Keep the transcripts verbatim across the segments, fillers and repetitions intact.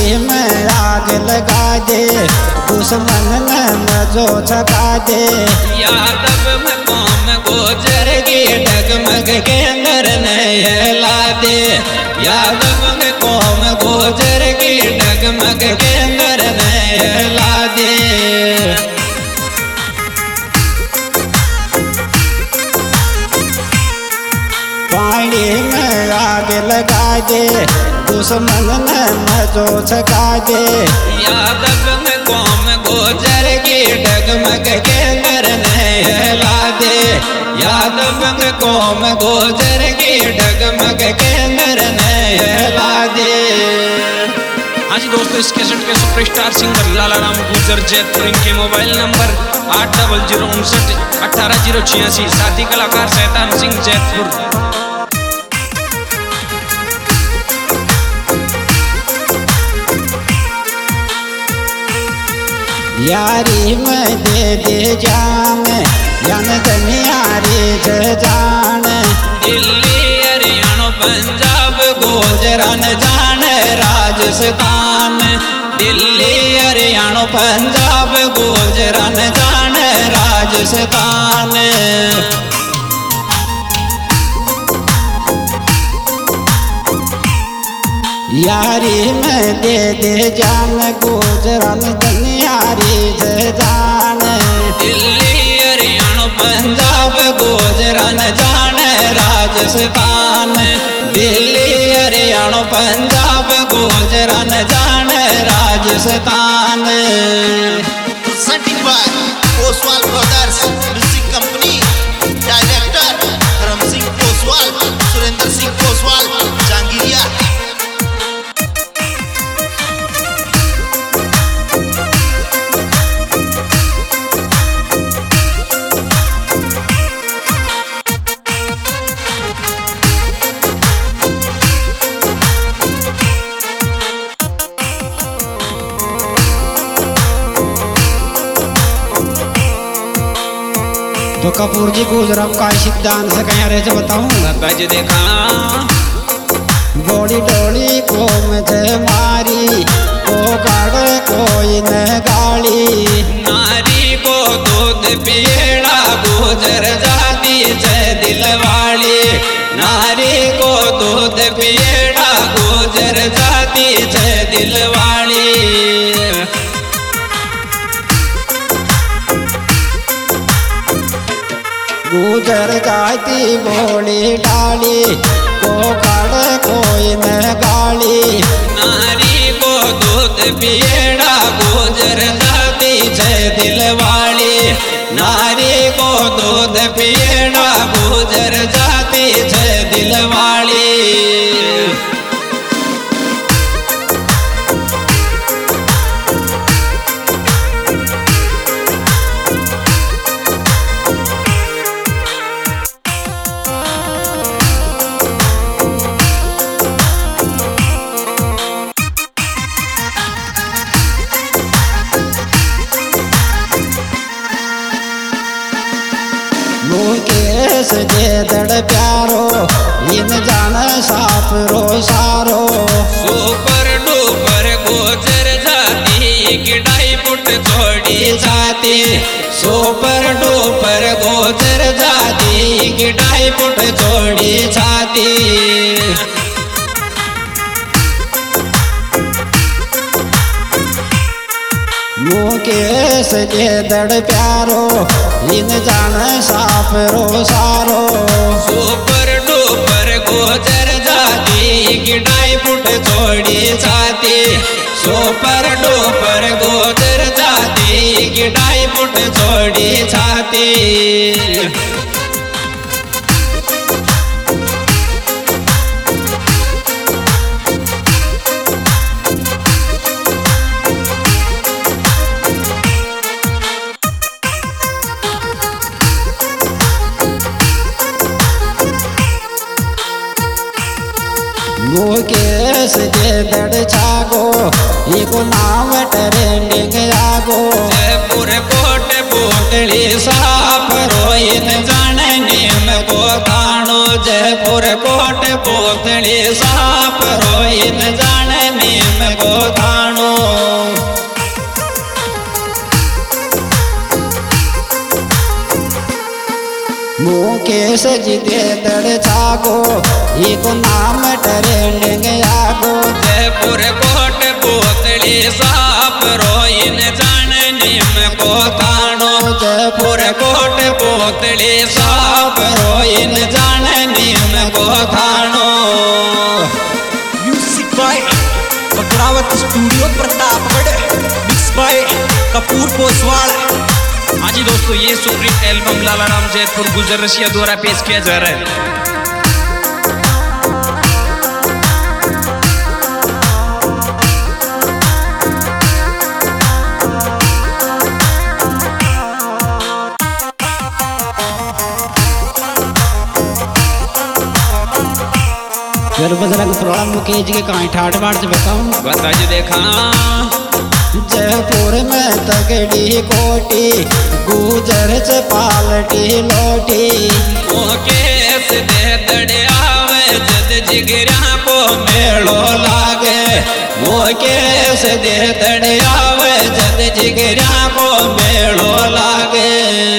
में आग लगा दे, दुश्मन न जो छका दे। यादव में कौम गोजर की डगमग के अंदर नहला दे, यादव में कौम गोजर की डगमग के अंदर नहला दे। पानी में आग लगा दे, दुश्मन न जो छका दे। यादव में कौम गोजर की डगमग के अंदर नहला दे, यादव में कौम गोजर की डगमग के अंदर नहला दे। हाँ जी दोस्तों, इस कैसेट के सुपरस्टार सिंगर लाला राम गुर्जर जयपुर, इनके मोबाइल नंबर आठ डबल जीरो उनसठ अठारह जीरो छियासी। साथी कलाकार शैतान सिंह जयपुर। यारी में दे दे जान, जान दुनियारी जान। दिल्ली हरियाणा पंजाब गुजरात जान राजस्थान, दिल्ली हरियाणा पंजाब गुजरात जान राजस्थान। यारी में दे दे जान, गुजरात दुनियारी जान। दिल्ली हरियाणा पंजाब गुजरात जान राजस्थान, दिल्ली हरियाणा पंजाब गुजरात जान Rajasthan. Oswal brothers music company, director Dharam Singh Oswal, Surendra Singh Oswal Jangiriya. तो कपूर जी गुजरात का सिद्धांत से कहीं रहे बताऊं बज देखा बोली डोली को मुझे मारी, को गाड़ कोई न गाली। नारी को दूध पिएड़ा गुजर जाती जय दिलवाली, नारी को दूध पिएड़ा गुजर जाती जय दिलवाली। गुजर जाती बोली डाली, को गाड़ कोई न गाली। नारी को दूध पिएड़ा गुजर जाती जय दिलवाली, नारी को दूध पिएड़ा गुजर जाती जय दिलवाली। मुकेश दे दड़ प्यारो, इन जान साफ रो सारो। सुपर डुपर गुजर जाती किडाई पुट छोड़ी जाती, सुपर डुपर गुजर जाती किडाई पुट छोड़ी जाती। मुकेश दे दड़ प्यारो, इन जान साफ रो सारो। सुपर डुपर गुजर जाती किडाई पुट छोड़ी जाती, सुपर डुपर गुजर जाती किडाई पुट छोड़ी जाती। मुकेश दे दड़ छागो, इको नाम ट्रेंडिंग आगो। जयपुर कोट पोटली साफ रोइन जाने नीम को थानो, जयपुर कोट पोटली साफ रोइन जाने नीम को थानो। मुकेश जी दे दड़ छागो ये को नाम ट्रेंडिंग आगो। जयपुर कोट पोतली साप रोइन जान नीम को थानो। जयपुर कोट पोतली साप रोइन जान नीम को थानो। Music by Bakrawat studio Pratapgarh, mix by Kapoor Poswal. हाँ जी दोस्तों, ये सुप्रीम एल्बम लाला राम जयपुर गुजर रशिया द्वारा पेश किया जा रहा है। फिर बजरंग प्रोग्राम मुकेश जी के कहीं ठाठ बाट से बताऊं। बता जो देखा जयपुर में तगड़ी कोटी गुजर से पालटी लोटी। मुकेश दे दड़े आवे जद जिगरा को मेलो लागे। मुकेश दे दड़े आवे जद जिगरा को मेलो लागे।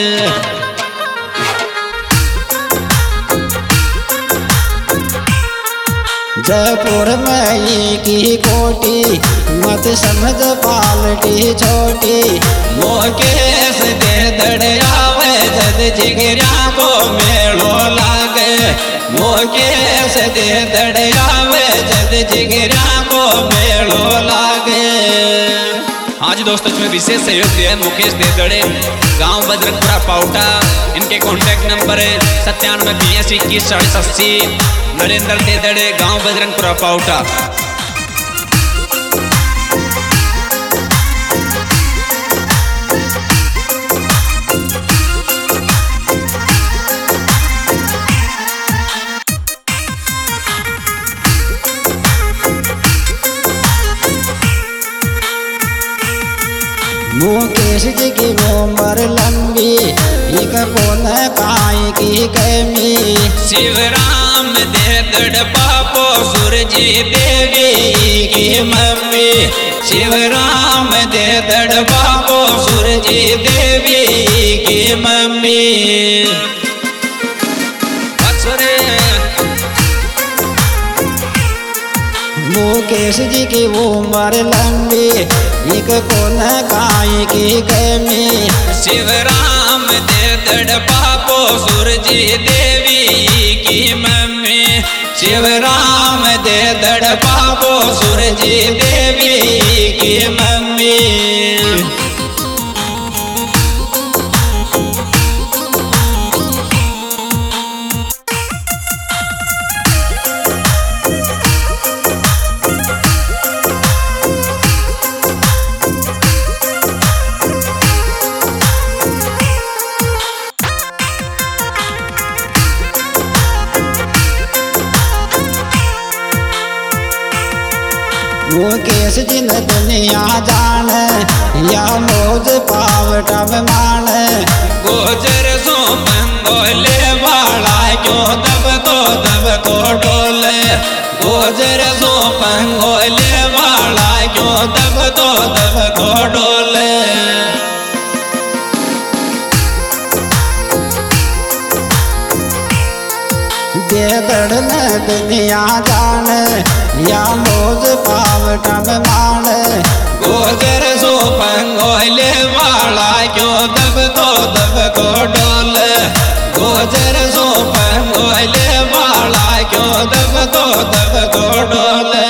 जयपुर में की कोटी मत समझ पालटी छोटी। मुकेश दे दड़ आवे जद जिगरा को मेलो लागे। मुकेश दे दड़ आवे जद जिगरा को मेलो लागे। हाँ जी दोस्तों, इसमें विशेष सहयोग दिया है मुकेश दे दड़े, गाँव बजरंगपुरा पाउटा। इनके कॉन्टैक्ट नंबर है सत्तानवे बीस इक्कीस चालीस अस्सी। नरेंद्र दे दड़े, गाँव बजरंगपुरा पाउटा। मुकेश जी की उम्र लंबी एक कौन काई की कमी। शिवराम दे दड़ बापो सूरजी देवी की मम्मी। शिवराम दे दड़ बापो सूरजी देवी की मम्मी। मुकेश जी की उम्र लंबी एक कौन काई की कमी। शिवराम दे दड़ बापो सूरजी देवी की मम्मी। शिवराम दे दड़ बापो सूरजी देवी की मम्मी। मुकेश जी ने दुनिया जान या मौज पावटा में मान। गोजर सो बंगोले वाला क्यों दब तो दब तो डोले। गोजर सो बंगोले वाला क्यों दब तो दब तो डोले। दे दड़ ने दुनिया जान या मौज पावटा में मान। गोजर सो पंगोले वाला क्यों दब तो दब को डोले। गोजर सो पंगोले वाला क्यों दब तो दब को डोले।